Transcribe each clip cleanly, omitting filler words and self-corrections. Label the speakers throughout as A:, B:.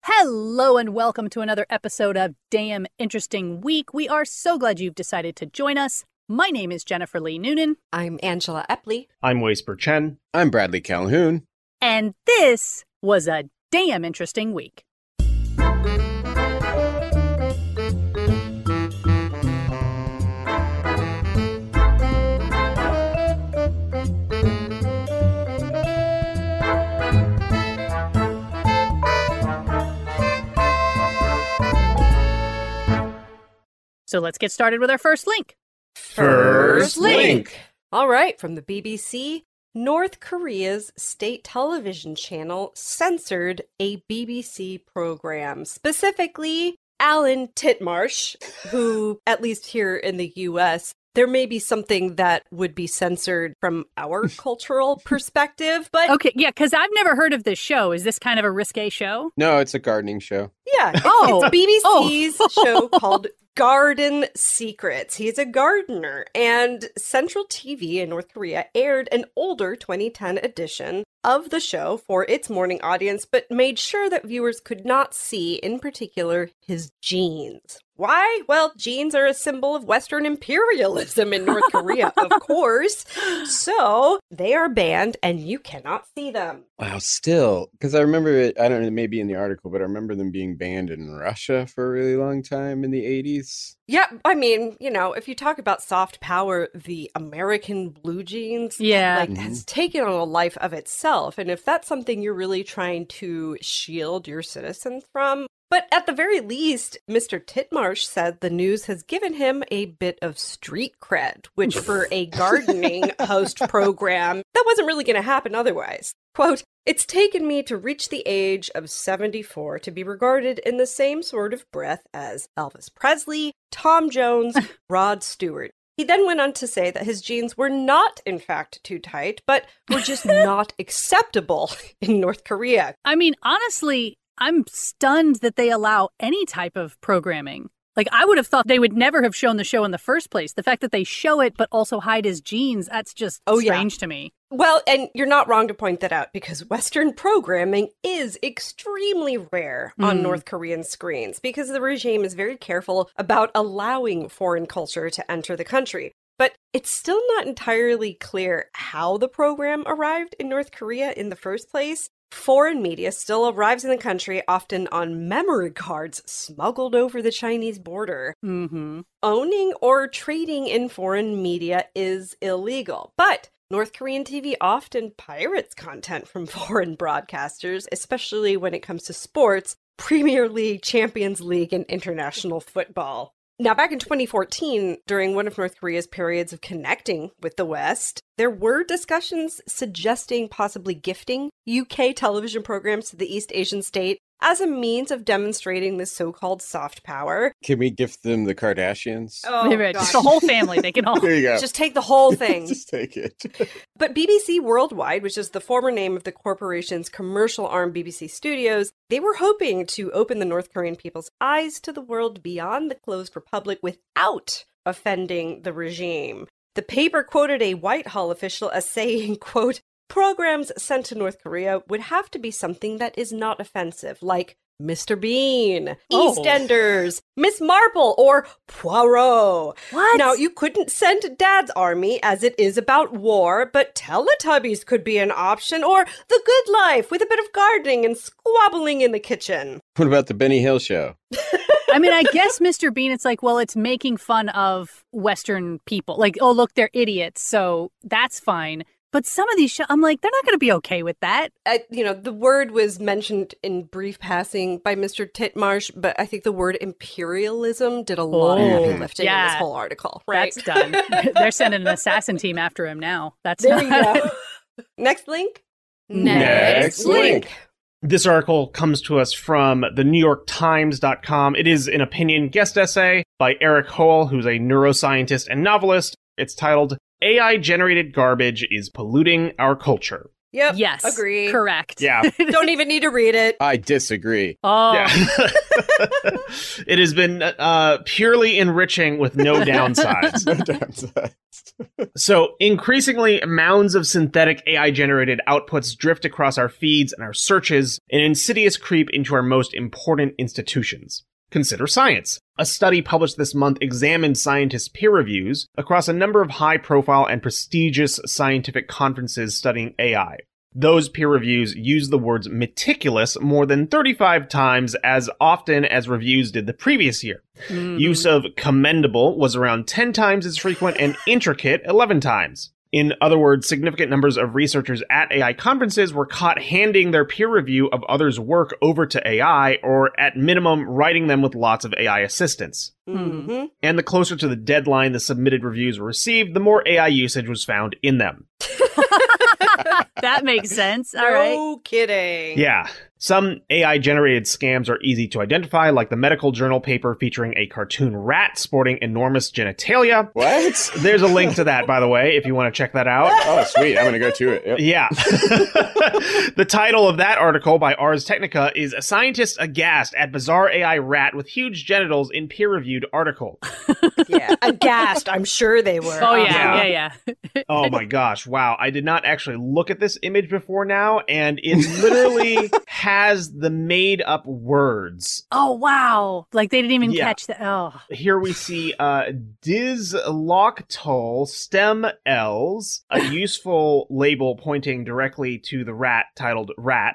A: Hello and welcome to another episode of Damn Interesting Week. We are so glad you've decided to join us. My name is Jennifer Lee Noonan.
B: I'm Angela Epley.
C: I'm Waisper Chen.
D: I'm Bradley Calhoun.
A: And this was a damn interesting week. So let's get started with our first link.
D: First link.
B: All right, from the BBC, North Korea's state television channel censored a BBC program, specifically Alan Titmarsh, who, at least here in the US, there may be something that would be censored from our cultural perspective, but...
A: Okay, yeah, because I've never heard of this show. Is this kind of a risque show?
D: No, it's a gardening show.
B: Yeah, it's BBC's show called Garden Secrets. He's a gardener, and Central TV in North Korea aired an older 2010 edition of the show for its morning audience, but made sure that viewers could not see, in particular, his jeans. Why? Well, jeans are a symbol of Western imperialism in North Korea, of course. So they are banned and you cannot see them.
D: Wow, still, because I remember it, I don't know, maybe in the article, but I remember them being banned in Russia for a really long time in the 80s.
B: Yeah, I mean, you know, if you talk about soft power, the American blue jeans, has taken on a life of itself. And if that's something you're really trying to shield your citizens from, but at the very least, Mr. Titmarsh said the news has given him a bit of street cred, which for a gardening host program, that wasn't really going to happen otherwise. Quote, "It's taken me to reach the age of 74 to be regarded in the same sort of breath as Elvis Presley, Tom Jones, Rod Stewart." He then went on to say that his jeans were not, in fact, too tight, but were just not acceptable in North Korea.
A: I mean, honestly, I'm stunned that they allow any type of programming. Like, I would have thought they would never have shown the show in the first place. The fact that they show it but also hide his jeans, that's just strange to me.
B: Well, and you're not wrong to point that out, because Western programming is extremely rare on North Korean screens because the regime is very careful about allowing foreign culture to enter the country. But it's still not entirely clear how the program arrived in North Korea in the first place. Foreign media still arrives in the country often on memory cards smuggled over the Chinese border. Owning or trading in foreign media is illegal, but North Korean TV often pirates content from foreign broadcasters, especially when it comes to sports, Premier League, Champions League, and international football. Now, back in 2014, during one of North Korea's periods of connecting with the West, there were discussions suggesting possibly gifting UK television programs to the East Asian state as a means of demonstrating this so-called soft power.
D: Can we gift them the Kardashians?
B: Oh,
A: Just the whole family. They can all...
D: There you go.
B: Just take the whole thing.
D: Just take it.
B: But BBC Worldwide, which is the former name of the corporation's commercial arm BBC Studios, they were hoping to open the North Korean people's eyes to the world beyond the closed republic without offending the regime. The paper quoted a Whitehall official as saying, quote, "Programs sent to North Korea would have to be something that is not offensive, like Mr. Bean, EastEnders, Miss Marple, or Poirot."
A: What?
B: Now, you couldn't send Dad's Army as it is about war, but Teletubbies could be an option, or The Good Life with a bit of gardening and squabbling in the kitchen.
D: What about the Benny Hill show?
A: I mean, I guess Mr. Bean, it's like, well, it's making fun of Western people. Like, oh, look, they're idiots, so that's fine. But some of these shows, I'm like, they're not going to be okay with that.
B: The word was mentioned in brief passing by Mr. Titmarsh, but I think the word imperialism did a lot of heavy lifting in this whole article. Right?
A: That's done. They're sending an assassin team after him now.
B: There you go. Next link.
D: Next link.
C: This article comes to us from the NewYorkTimes.com. It is an opinion guest essay by Eric Howell, who's a neuroscientist and novelist. It's titled, "AI-Generated Garbage is Polluting Our Culture."
B: Yep.
A: Yes.
B: Agree.
A: Correct.
C: Yeah.
B: Don't even need to read it.
D: I disagree.
A: Oh.
C: Yeah. It has been purely enriching with no downsides.
D: No downsides.
C: So, increasingly, mounds of synthetic AI-generated outputs drift across our feeds and our searches, an insidious creep into our most important institutions. Consider science. A study published this month examined scientists' peer reviews across a number of high-profile and prestigious scientific conferences studying AI. Those peer reviews use the words meticulous more than 35 times as often as reviews did the previous year. Use of commendable was around 10 times as frequent and intricate 11 times. In other words, significant numbers of researchers at AI conferences were caught handing their peer review of others' work over to AI, or at minimum, writing them with lots of AI assistance.
B: Mm-hmm.
C: And the closer to the deadline the submitted reviews were received, the more AI usage was found in them.
A: That makes sense. All
B: No
A: right.
B: kidding.
C: Yeah. Some AI-generated scams are easy to identify, like the medical journal paper featuring a cartoon rat sporting enormous genitalia.
D: What?
C: There's a link to that, by the way, if you want to check that out.
D: Oh, sweet. I'm going to go to it. Yep.
C: Yeah. The title of that article by Ars Technica is Scientists Aghast at Bizarre AI Rat with Huge Genitals in Peer-Reviewed Article.
B: Yeah. Aghast. I'm sure they were.
A: Oh, yeah.
C: Oh my gosh, wow. I did not actually look at this image before now, and it literally has the made-up words.
A: Oh, wow. Like they didn't even
C: Yeah.
A: catch that. Oh.
C: Here we see Disloctol stem Ls, a useful label pointing directly to the rat titled Rat.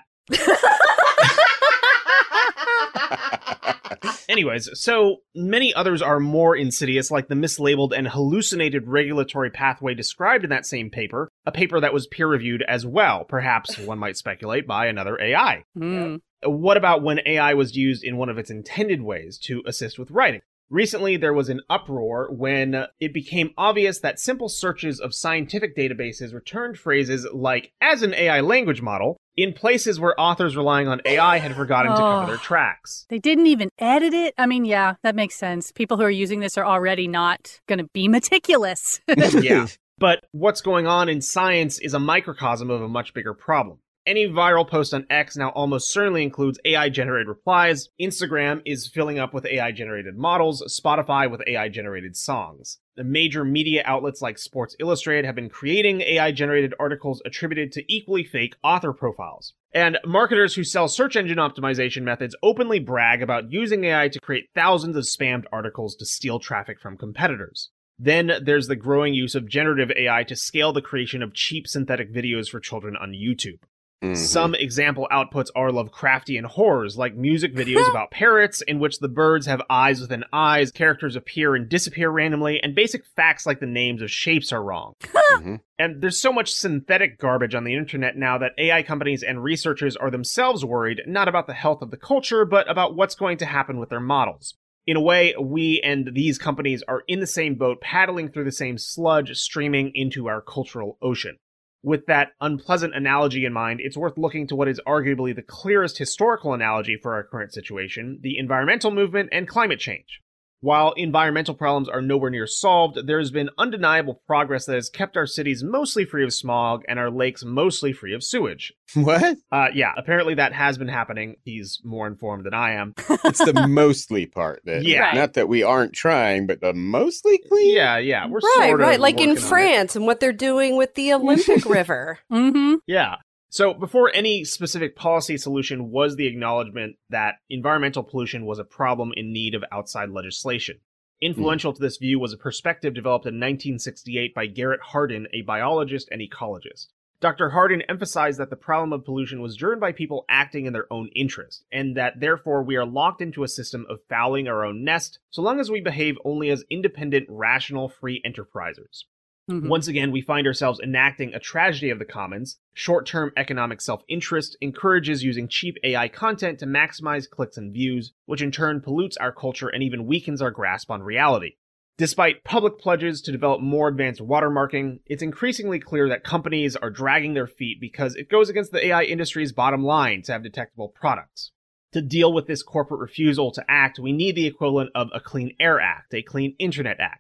C: Anyways, so many others are more insidious, like the mislabeled and hallucinated regulatory pathway described in that same paper, a paper that was peer-reviewed as well, perhaps, one might speculate, by another AI.
A: Mm.
C: What about when AI was used in one of its intended ways to assist with writing? Recently, there was an uproar when it became obvious that simple searches of scientific databases returned phrases like, as an AI language model, in places where authors relying on AI had forgotten to cover their tracks.
A: They didn't even edit it? I mean, yeah, that makes sense. People who are using this are already not going to be meticulous.
C: Yeah. But what's going on in science is a microcosm of a much bigger problem. Any viral post on X now almost certainly includes AI-generated replies. Instagram is filling up with AI-generated models, Spotify with AI-generated songs. The major media outlets like Sports Illustrated have been creating AI-generated articles attributed to equally fake author profiles. And marketers who sell search engine optimization methods openly brag about using AI to create thousands of spammed articles to steal traffic from competitors. Then there's the growing use of generative AI to scale the creation of cheap synthetic videos for children on YouTube.
D: Mhm.
C: Some example outputs are Lovecraftian horrors, like music videos about parrots, in which the birds have eyes within eyes, characters appear and disappear randomly, and basic facts like the names of shapes are wrong.
D: Mhm.
C: And there's so much synthetic garbage on the internet now that AI companies and researchers are themselves worried, not about the health of the culture, but about what's going to happen with their models. In a way, we and these companies are in the same boat, paddling through the same sludge streaming into our cultural ocean. With that unpleasant analogy in mind, it's worth looking to what is arguably the clearest historical analogy for our current situation, the environmental movement and climate change. While environmental problems are nowhere near solved, there has been undeniable progress that has kept our cities mostly free of smog and our lakes mostly free of sewage.
D: What?
C: Yeah, apparently that has been happening. He's more informed than I am.
D: It's the mostly part. That,
C: Yeah.
D: Not that we aren't trying, but the mostly clean?
C: Yeah, we're
B: Right,
C: sort of
B: right. Like in
C: working on it.
B: France and what they're doing with the Olympic River.
A: Mm-hmm.
C: Yeah. So before any specific policy solution was the acknowledgement that environmental pollution was a problem in need of outside legislation. Influential to this view was a perspective developed in 1968 by Garrett Hardin, a biologist and ecologist. Dr. Hardin emphasized that the problem of pollution was driven by people acting in their own interest, and that therefore we are locked into a system of fouling our own nest so long as we behave only as independent, rational, free enterprisers.
A: Mm-hmm.
C: Once again, we find ourselves enacting a tragedy of the commons. Short-term economic self-interest encourages using cheap AI content to maximize clicks and views, which in turn pollutes our culture and even weakens our grasp on reality. Despite public pledges to develop more advanced watermarking, it's increasingly clear that companies are dragging their feet because it goes against the AI industry's bottom line to have detectable products. To deal with this corporate refusal to act, we need the equivalent of a Clean Air Act, a Clean Internet Act.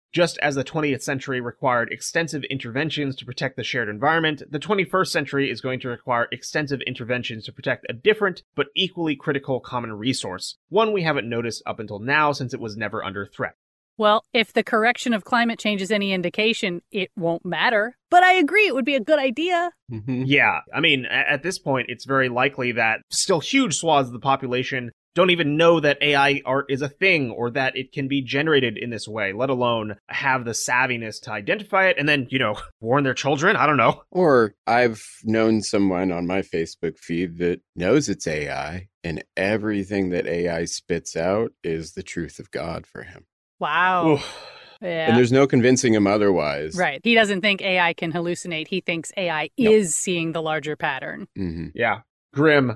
C: Just as the 20th century required extensive interventions to protect the shared environment, the 21st century is going to require extensive interventions to protect a different but equally critical common resource, one we haven't noticed up until now since it was never under threat.
A: Well, if the correction of climate change is any indication, it won't matter. But I agree, it would be a good idea.
D: Mm-hmm.
C: Yeah, I mean, at this point, it's very likely that still huge swaths of the population don't even know that AI art is a thing or that it can be generated in this way, let alone have the savviness to identify it and then, warn their children. I don't know.
D: Or I've known someone on my Facebook feed that knows it's AI, and everything that AI spits out is the truth of God for him.
A: Wow.
C: Oof.
A: Yeah.
D: And there's no convincing him otherwise.
A: Right. He doesn't think AI can hallucinate. He thinks AI is seeing the larger pattern.
D: Mm-hmm.
C: Yeah. Grim.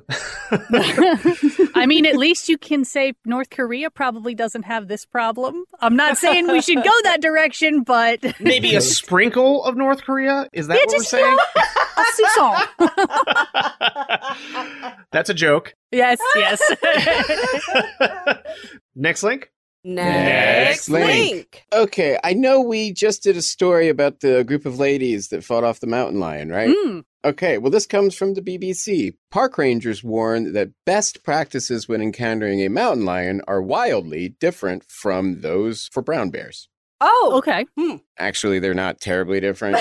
A: I mean, at least you can say North Korea probably doesn't have this problem. I'm not saying we should go that direction, but...
C: Maybe a sprinkle of North Korea? Is that what we're saying?
A: A soupçon.
C: That's a joke.
A: Yes.
C: Next link.
B: Next link.
D: Okay, I know we just did a story about the group of ladies that fought off the mountain lion, right?
A: Mm.
D: Okay, well, this comes from the BBC. Park rangers warn that best practices when encountering a mountain lion are wildly different from those for brown bears.
B: Oh,
A: Okay.
D: Actually, they're not terribly different.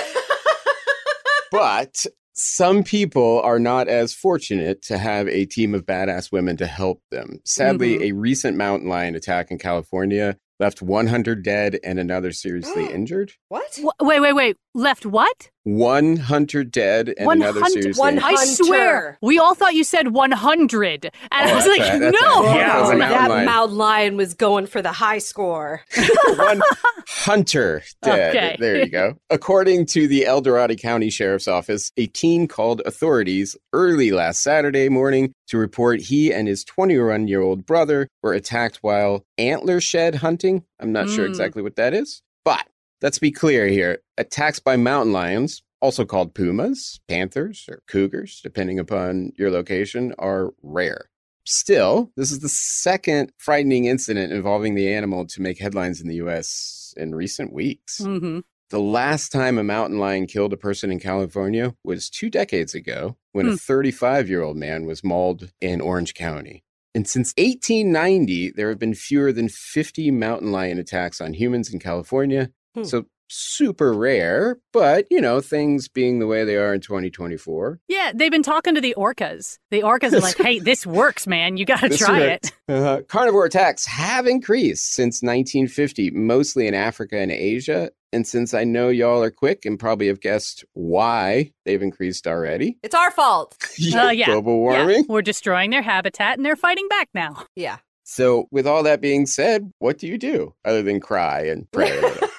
D: But some people are not as fortunate to have a team of badass women to help them. Sadly, a recent mountain lion attack in California left 100 dead and another seriously injured.
B: What?
A: Wait. Left what?
D: 100 dead and another seriously injured.
A: I swear. We all thought you said 100. And I was like,
D: that's
A: no.
D: right.
C: Yeah,
D: That was a mountain
B: That
D: lion.
B: mountain lion was going for the high score.
D: One hunter dead.
A: Okay.
D: There you go. According to the El Dorado County Sheriff's Office, a teen called authorities early last Saturday morning to report he and his 21-year-old brother were attacked while antler shed hunting. I'm not sure exactly what that is, but let's be clear here. Attacks by mountain lions, also called pumas, panthers, or cougars, depending upon your location, are rare. Still, this is the second frightening incident involving the animal to make headlines in the U.S. in recent weeks.
A: Mm-hmm.
D: The last time a mountain lion killed a person in California was 2 decades ago when a 35-year-old man was mauled in Orange County. And since 1890, there have been fewer than 50 mountain lion attacks on humans in California. So super rare, but, things being the way they are in 2024.
A: Yeah, they've been talking to the orcas. The orcas are like, hey, this works, man. You got to try it.
D: Carnivore attacks have increased since 1950, mostly in Africa and Asia. And since I know y'all are quick and probably have guessed why they've increased already.
B: It's our fault.
A: Yeah.
D: Global warming.
A: Yeah. We're destroying their habitat and they're fighting back now.
B: Yeah.
D: So with all that being said, what do you do other than cry and pray?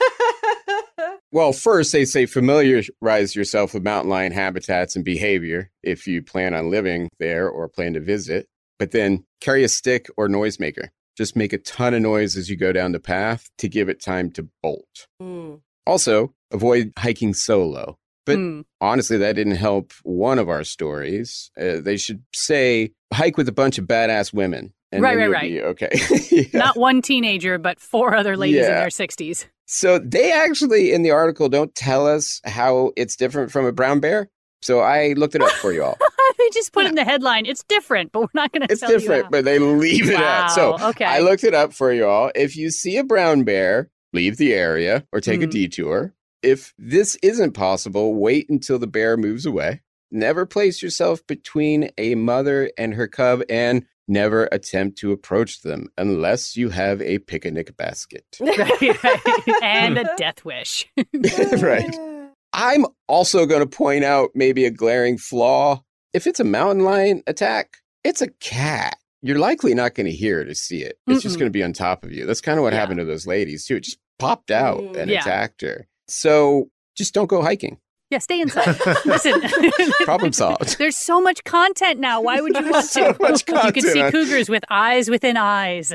D: Well, first, they say familiarize yourself with mountain lion habitats and behavior if you plan on living there or plan to visit. But then carry a stick or noisemaker. Just make a ton of noise as you go down the path to give it time to bolt. Also, avoid hiking solo. But honestly, that didn't help one of our stories. They should say, hike with a bunch of badass women. And then you'll be okay. Yeah.
A: Not one teenager, but 4 other ladies in their 60s.
D: So they actually, in the article, don't tell us how it's different from a brown bear. So I looked it up for you all.
A: They just put in the headline, it's different, but we're not going to tell you
D: It's different, but they leave it out. So I looked it up for you all. If you see a brown bear, leave the area or take a detour. If this isn't possible, wait until the bear moves away. Never place yourself between a mother and her cub, and never attempt to approach them unless you have a picnic basket.
A: Right. And a death wish.
D: Right. I'm also going to point out maybe a glaring flaw. If it's a mountain lion attack, it's a cat. You're likely not going to hear it or see it. It's just going to be on top of you. That's kind of what happened to those ladies, too. It just popped out and attacked her. So just don't go hiking.
A: Yeah, stay inside. Listen.
D: Problem solved.
A: There's so much content now. Why would you want
D: so
A: to?
D: Much content.
A: You can see cougars with eyes within eyes.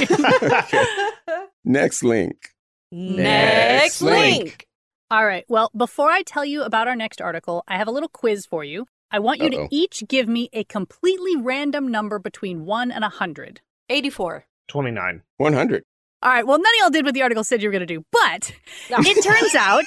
D: Next link.
B: Next link.
A: All right. Well, before I tell you about our next article, I have a little quiz for you. I want you to each give me a completely random number between 1 and 100.
B: 84.
C: 29.
D: 100.
A: All right. Well, none of y'all did what the article said you were going to do. But it turns out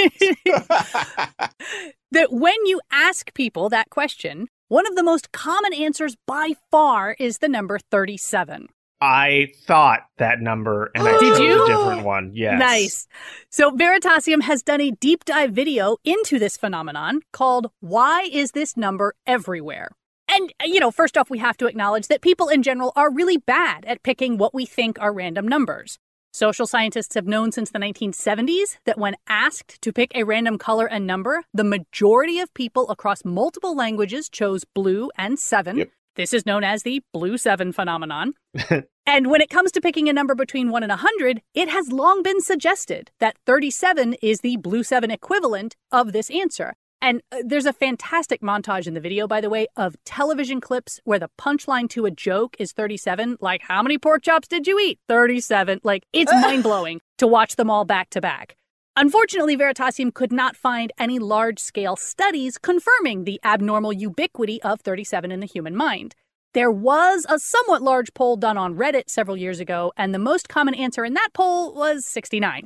A: that when you ask people that question, one of the most common answers by far is the number 37.
C: I thought that number, and I
A: Did
C: chose
A: you?
C: a different one. Yes.
A: Nice. So Veritasium has done a deep dive video into this phenomenon called Why Is This Number Everywhere? And, first off, we have to acknowledge that people in general are really bad at picking what we think are random numbers. Social scientists have known since the 1970s that when asked to pick a random color and number, the majority of people across multiple languages chose blue and 7.
D: Yep.
A: This is known as the blue 7 phenomenon. And when it comes to picking a number between 1 and 100, it has long been suggested that 37 is the blue 7 equivalent of this answer. And there's a fantastic montage in the video, by the way, of television clips where the punchline to a joke is 37. Like, how many pork chops did you eat? 37. Like, it's mind-blowing to watch them all back to back. Unfortunately, Veritasium could not find any large-scale studies confirming the abnormal ubiquity of 37 in the human mind. There was a somewhat large poll done on Reddit several years ago, and the most common answer in that poll was 69.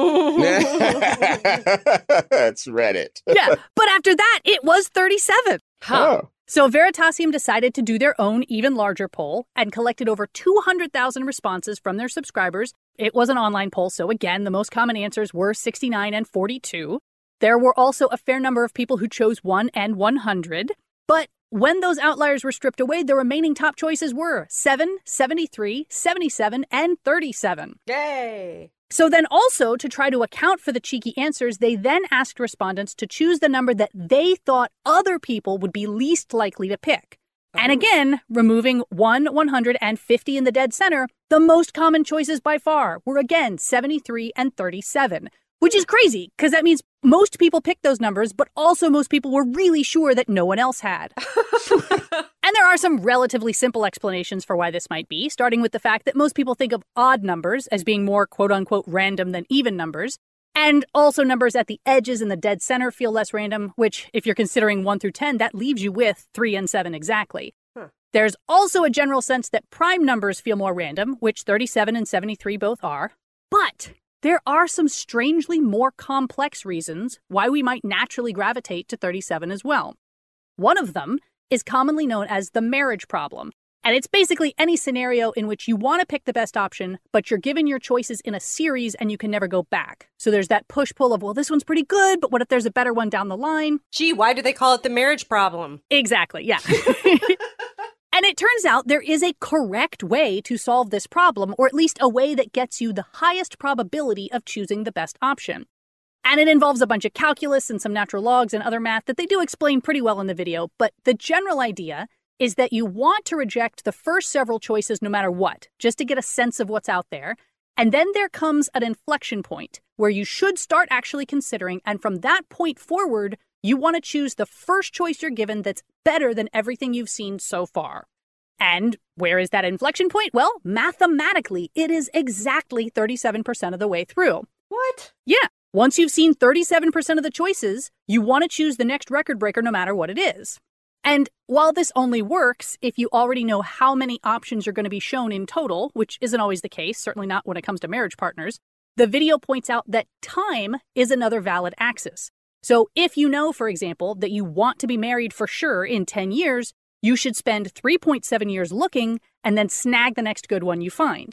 D: That's Reddit.
A: Yeah, but after that, it was 37.
D: Oh.
A: So Veritasium decided to do their own even larger poll and collected over 200,000 responses from their subscribers. It was an online poll, so again, the most common answers were 69 and 42. There were also a fair number of people who chose 1 and 100. But when those outliers were stripped away, the remaining top choices were 7, 73, 77, and 37.
B: Yay!
A: So then also, to try to account for the cheeky answers, they then asked respondents to choose the number that they thought other people would be least likely to pick. And again, removing 1, 100, and 50 in the dead center, the most common choices by far were again 73 and 37, which is crazy because that means most people picked those numbers, but also most people were really sure that no one else had. And there are some relatively simple explanations for why this might be, starting with the fact that most people think of odd numbers as being more quote-unquote random than even numbers. And also numbers at the edges in the dead center feel less random, which, if you're considering 1 through 10, that leaves you with 3 and 7 exactly. There's also a general sense that prime numbers feel more random, which 37 and 73 both are. But there are some strangely more complex reasons why we might naturally gravitate to 37 as well. One of them is commonly known as the marriage problem. And it's basically any scenario in which you want to pick the best option, but you're given your choices in a series and you can never go back. So there's that push-pull of, well, this one's pretty good, but what if there's a better one down the line?
B: Gee, why do they call it the marriage problem?
A: Exactly, yeah. And it turns out there is a correct way to solve this problem, or at least a way that gets you the highest probability of choosing the best option. And it involves a bunch of calculus and some natural logs and other math that they do explain pretty well in the video, but the general idea is that you want to reject the first several choices no matter what, just to get a sense of what's out there. And then there comes an inflection point where you should start actually considering, and from that point forward, you want to choose the first choice you're given that's better than everything you've seen so far. And where is that inflection point? Well, mathematically, it is exactly 37% of the way through.
B: What?
A: Yeah. Once you've seen 37% of the choices, you want to choose the next record breaker no matter what it is. And while this only works if you already know how many options you're going to be shown in total, which isn't always the case, certainly not when it comes to marriage partners, the video points out that time is another valid axis. So if you know, for example, that you want to be married for sure in 10 years, you should spend 3.7 years looking and then snag the next good one you find.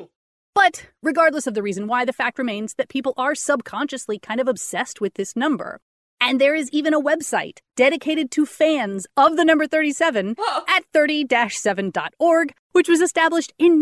A: But regardless of the reason why, the fact remains that people are subconsciously kind of obsessed with this number. And there is even a website dedicated to fans of the number 37 at 30-7.org, which was established in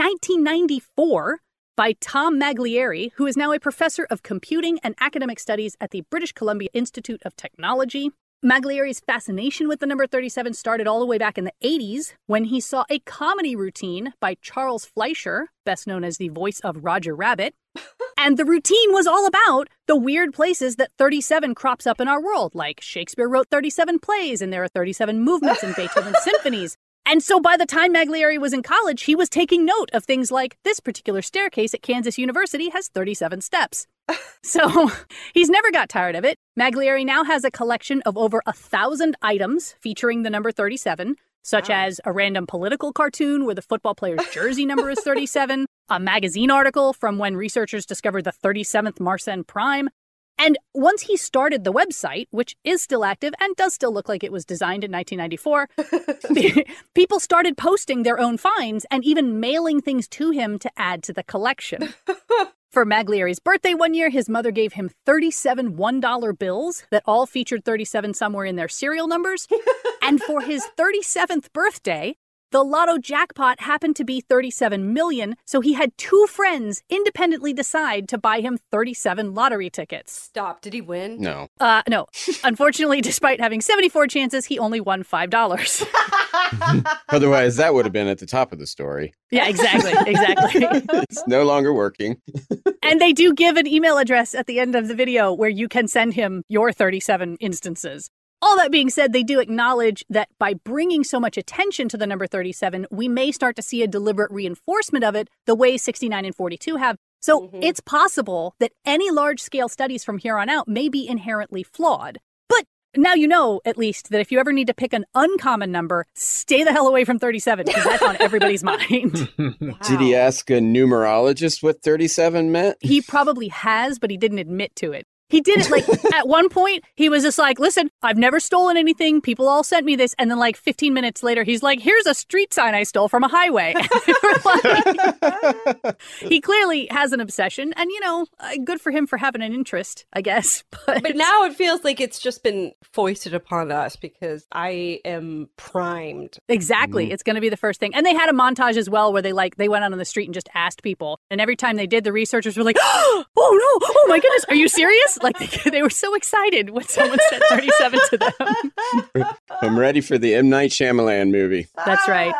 A: 1994 by Tom Maglieri, who is now a professor of computing and academic studies at the British Columbia Institute of Technology. Maglieri's fascination with the number 37 started all the way back in the 80s when he saw a comedy routine by Charles Fleischer, best known as the voice of Roger Rabbit. And the routine was all about the weird places that 37 crops up in our world, like Shakespeare wrote 37 plays and there are 37 movements in Beethoven's symphonies. And so by the time Maglieri was in college, he was taking note of things like this particular staircase at Kansas University has 37 steps. So he's never got tired of it. Maglieri now has a collection of over 1,000 items featuring the number 37, such as a random political cartoon where the football player's jersey number is 37, a magazine article from when researchers discovered the 37th Mersenne Prime. And once he started the website, which is still active and does still look like it was designed in 1994, people started posting their own finds and even mailing things to him to add to the collection. For Maglieri's birthday one year, his mother gave him 37 $1 bills that all featured 37 somewhere in their serial numbers. And for his 37th birthday, the lotto jackpot happened to be 37 million, so he had two friends independently decide to buy him 37 lottery tickets.
B: Stop. Did he win?
D: No.
A: No. Unfortunately, despite having 74 chances, he only won $5.
D: Otherwise, that would have been at the top of the story.
A: Yeah, exactly.
D: It's no longer working.
A: And they do give an email address at the end of the video where you can send him your 37 instances. All that being said, they do acknowledge that by bringing so much attention to the number 37, we may start to see a deliberate reinforcement of it the way 69 and 42 have. So it's possible that any large-scale studies from here on out may be inherently flawed. But now you know, at least, that if you ever need to pick an uncommon number, stay the hell away from 37, because that's on everybody's mind.
B: Wow.
D: Did he ask a numerologist what 37 meant?
A: He probably has, but he didn't admit to it. He did it, like, at one point, he was just like, listen, I've never stolen anything. People all sent me this. And then, like, 15 minutes later, he's like, here's a street sign I stole from a highway. Like, he clearly has an obsession. And, you know, good for him for having an interest, I guess.
B: But now it feels like it's just been foisted upon us because I am primed.
A: Exactly. It's going to be the first thing. And they had a montage as well where they went out on the street and just asked people. And every time they did, the researchers were like, oh, no, oh, my goodness, are you serious? Like, they were so excited when someone said 37 to them.
D: I'm ready for the M. Night Shyamalan movie.
A: That's right.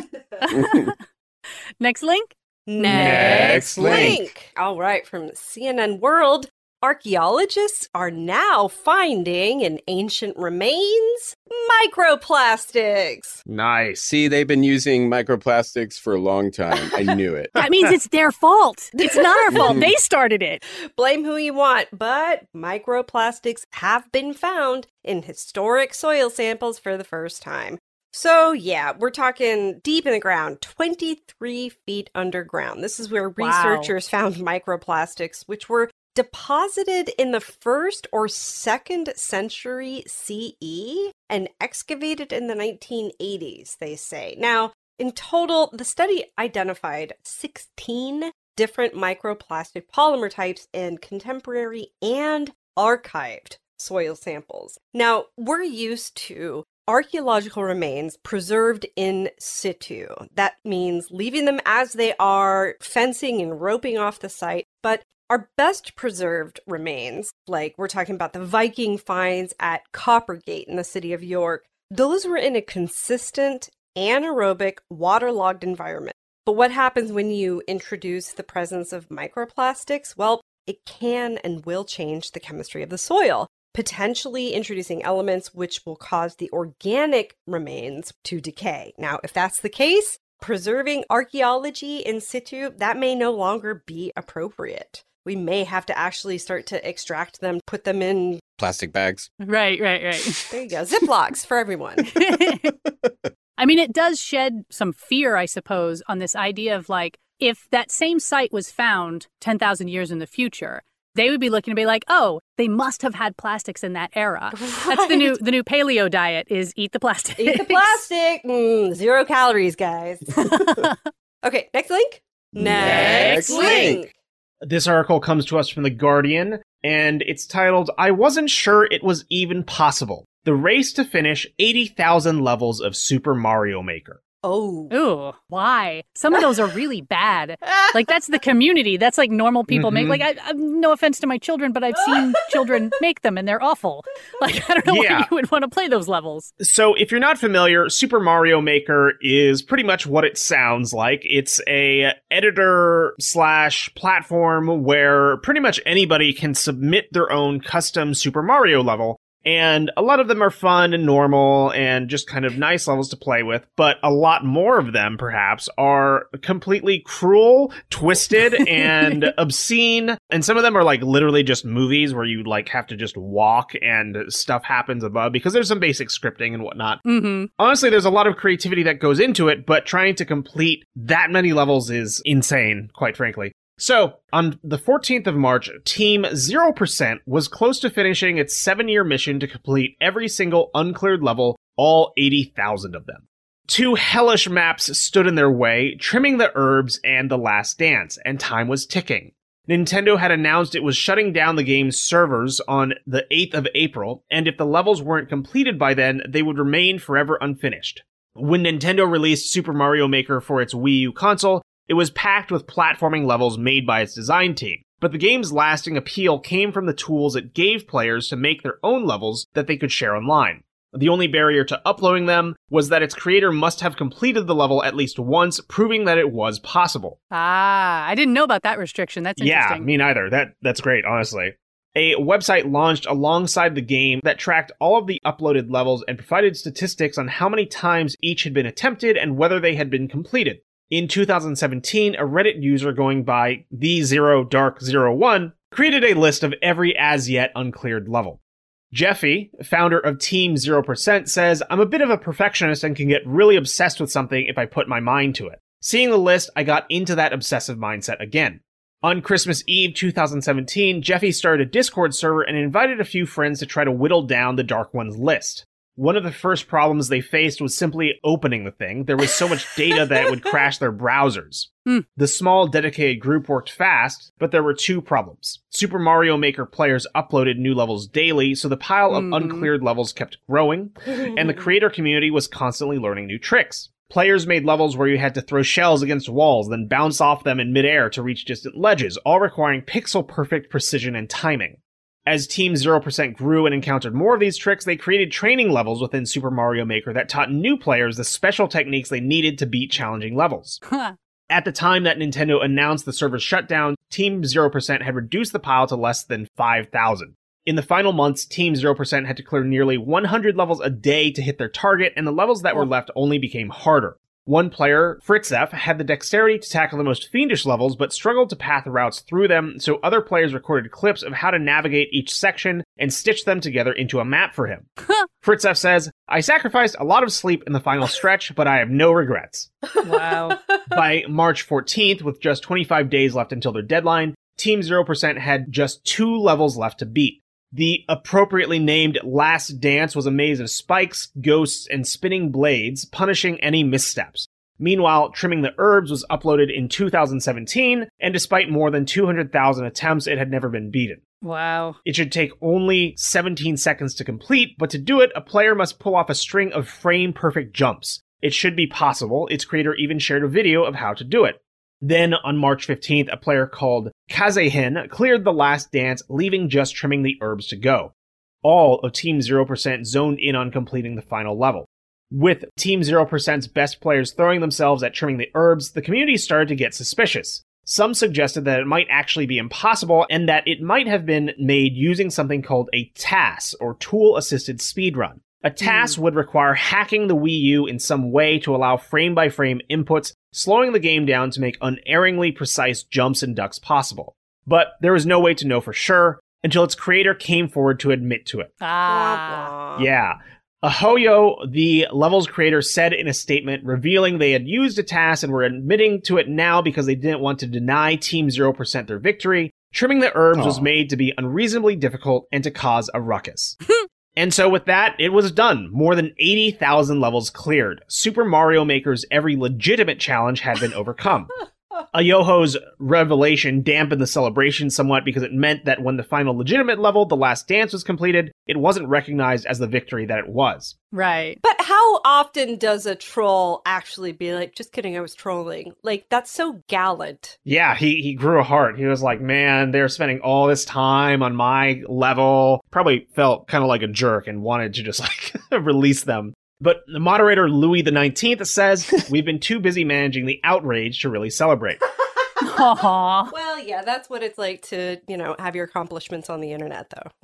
A: Next link?
D: Next link.
B: All right, from CNN World. Archaeologists are now finding in ancient remains microplastics.
C: Nice.
D: See, they've been using microplastics for a long time. I knew it.
A: That means it's their fault. It's not our fault. They started it.
B: Blame who you want, but microplastics have been found in historic soil samples for the first time. So, yeah, we're talking deep in the ground, 23 feet underground. This is where researchers found microplastics, which were deposited in the 1st or 2nd century CE and excavated in the 1980s, they say. Now, in total, the study identified 16 different microplastic polymer types in contemporary and archived soil samples. Now, we're used to archaeological remains preserved in situ. That means leaving them as they are, fencing and roping off the site. But our best preserved remains, like we're talking about the Viking finds at Coppergate in the city of York, those were in a consistent, anaerobic, waterlogged environment. But what happens when you introduce the presence of microplastics? Well, it can and will change the chemistry of the soil, potentially introducing elements which will cause the organic remains to decay. Now, if that's the case, preserving archaeology in situ, that may no longer be appropriate. We may have to actually start to extract them, put them in
D: plastic bags.
A: Right.
B: There you go. Ziplocs for everyone.
A: I mean, it does shed some fear, I suppose, on this idea of like, if that same site was found 10,000 years in the future, they would be looking to be like, oh, they must have had plastics in that era. Right. That's the new paleo diet is eat the plastic.
B: Eat the plastic. 0 calories, guys. Okay, next link. Next link.
C: This article comes to us from The Guardian, and it's titled, I Wasn't Sure It Was Even Possible. The Race to Finish 80,000 Levels of Super Mario Maker.
B: Oh.
A: Ooh, why? Some of those are really bad. Like, that's the community. That's like normal people make. Like, I no offense to my children, but I've seen children make them and they're awful. Like, I don't know why you would want to play those levels.
C: So if you're not familiar, Super Mario Maker is pretty much what it sounds like. It's a editor/platform where pretty much anybody can submit their own custom Super Mario level. And a lot of them are fun and normal and just kind of nice levels to play with, but a lot more of them, perhaps, are completely cruel, twisted, and obscene. And some of them are like literally just movies where you like have to just walk and stuff happens above because there's some basic scripting and whatnot.
A: Mm-hmm.
C: Honestly, there's a lot of creativity that goes into it, but trying to complete that many levels is insane, quite frankly. So, on the 14th of March, Team 0% was close to finishing its 7-year mission to complete every single uncleared level, all 80,000 of them. 2 hellish maps stood in their way, Trimming the Herbs and The Last Dance, and time was ticking. Nintendo had announced it was shutting down the game's servers on the 8th of April, and if the levels weren't completed by then, they would remain forever unfinished. When Nintendo released Super Mario Maker for its Wii U console, it was packed with platforming levels made by its design team, but the game's lasting appeal came from the tools it gave players to make their own levels that they could share online. The only barrier to uploading them was that its creator must have completed the level at least once, proving that it was possible.
A: Ah, I didn't know about that restriction. That's interesting.
C: Yeah, me neither. That's great, honestly. A website launched alongside the game that tracked all of the uploaded levels and provided statistics on how many times each had been attempted and whether they had been completed. In 2017, a Reddit user going by TheZeroDark01 created a list of every as-yet uncleared level. Jeffy, founder of Team 0%, says, "I'm a bit of a perfectionist and can get really obsessed with something if I put my mind to it. Seeing the list, I got into that obsessive mindset again." On Christmas Eve 2017, Jeffy started a Discord server and invited a few friends to try to whittle down the Dark One's list. One of the first problems they faced was simply opening the thing. There was so much data that it would crash their browsers. The small, dedicated group worked fast, but there were 2 problems. Super Mario Maker players uploaded new levels daily, so the pile of uncleared levels kept growing, and the creator community was constantly learning new tricks. Players made levels where you had to throw shells against walls, then bounce off them in midair to reach distant ledges, all requiring pixel-perfect precision and timing. As Team 0% grew and encountered more of these tricks, they created training levels within Super Mario Maker that taught new players the special techniques they needed to beat challenging levels. At the time that Nintendo announced the server's shutdown, Team 0% had reduced the pile to less than 5,000. In the final months, Team 0% had to clear nearly 100 levels a day to hit their target, and the levels that were left only became harder. One player, Fritzef, had the dexterity to tackle the most fiendish levels, but struggled to path routes through them, so other players recorded clips of how to navigate each section and stitch them together into a map for him. Fritzef says, "I sacrificed a lot of sleep in the final stretch, but I have no regrets."
A: Wow.
C: By March 14th, with just 25 days left until their deadline, Team 0% had just 2 levels left to beat. The appropriately named Last Dance was a maze of spikes, ghosts, and spinning blades, punishing any missteps. Meanwhile, Trimming the Herbs was uploaded in 2017, and despite more than 200,000 attempts, it had never been beaten.
A: Wow.
C: It should take only 17 seconds to complete, but to do it, a player must pull off a string of frame-perfect jumps. It should be possible. Its creator even shared a video of how to do it. Then, on March 15th, a player called Kazehin cleared the Last Dance, leaving just Trimming the Herbs to go. All of Team 0% zoned in on completing the final level. With Team 0%'s best players throwing themselves at Trimming the Herbs, the community started to get suspicious. Some suggested that it might actually be impossible, and that it might have been made using something called a TAS, or Tool-Assisted Speedrun. A TAS would require hacking the Wii U in some way to allow frame-by-frame inputs, slowing the game down to make unerringly precise jumps and ducks possible. But there was no way to know for sure until its creator came forward to admit to it. Yeah. Ahoyo, the level's creator, said in a statement revealing they had used a TAS and were admitting to it now because they didn't want to deny Team 0% their victory. Trimming the Herbs was made to be unreasonably difficult and to cause a ruckus. And so with that, it was done. More than 80,000 levels cleared. Super Mario Maker's every legitimate challenge had been overcome. Ayoho's revelation dampened the celebration somewhat because it meant that when the final legitimate level, The Last Dance, was completed, it wasn't recognized as the victory that it was.
A: Right.
B: But how often does a troll actually be like, just kidding, I was trolling? Like, that's so gallant.
C: Yeah, he grew a heart. He was like, man, they're spending all this time on my level. Probably felt kind of like a jerk and wanted to just like release them. But the moderator, Louis the 19th, says, we've been too busy managing the outrage to really celebrate.
A: Aww.
B: Well, yeah, that's what it's like to, have your accomplishments on the internet, though, right?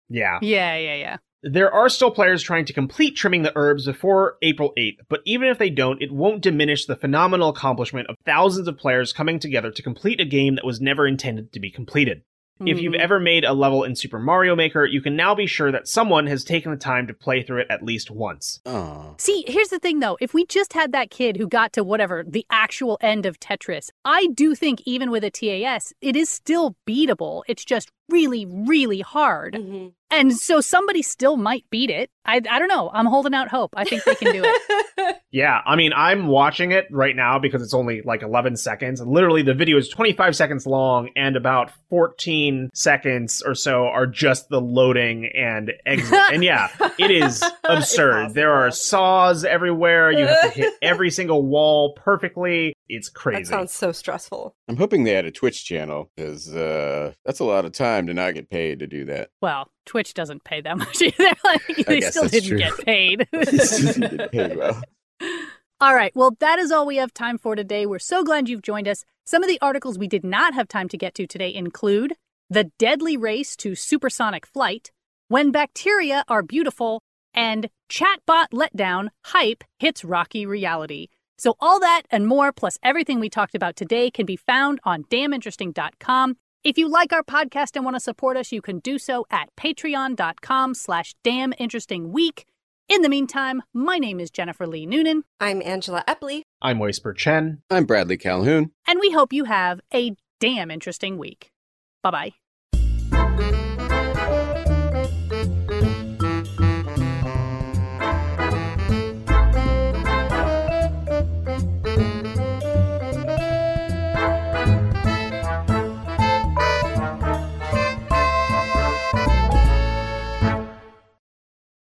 C: Yeah.
A: Yeah.
C: There are still players trying to complete trimming the herbs before April 8th, but even if they don't, it won't diminish the phenomenal accomplishment of thousands of players coming together to complete a game that was never intended to be completed. If you've ever made a level in Super Mario Maker, you can now be sure that someone has taken the time to play through it at least once.
D: Oh.
A: See, here's the thing, though. If we just had that kid who got to whatever, the actual end of Tetris, I do think even with a TAS, it is still beatable. It's just really, really hard.
B: Mm-hmm.
A: And so somebody still might beat it. I don't know. I'm holding out hope. I think they can do it.
C: Yeah, I mean, I'm watching it right now because it's only like 11 seconds. And literally, the video is 25 seconds long, and about 14 seconds or so are just the loading and exit. And yeah, it is absurd. There are saws everywhere. You have to hit every single wall perfectly. It's crazy.
B: That sounds so stressful.
D: I'm hoping they had a Twitch channel, because that's a lot of time to not get paid to do that.
A: Well, Twitch doesn't pay that much either. They still didn't get paid.
D: Get paid well.
A: All right, well, that is all we have time for today. We're so glad you've joined us. Some of the articles we did not have time to get to today include The Deadly Race to Supersonic Flight, When Bacteria Are Beautiful, and Chatbot Letdown, Hype Hits Rocky Reality. So all that and more, plus everything we talked about today, can be found on damninteresting.com. If you like our podcast and want to support us, you can do so at patreon.com/damninterestingweek. In the meantime, my name is Jennifer Lee Noonan.
B: I'm Angela Epley.
C: I'm Whisper Chen.
D: I'm Bradley Calhoun.
A: And we hope you have a damn interesting week. Bye-bye.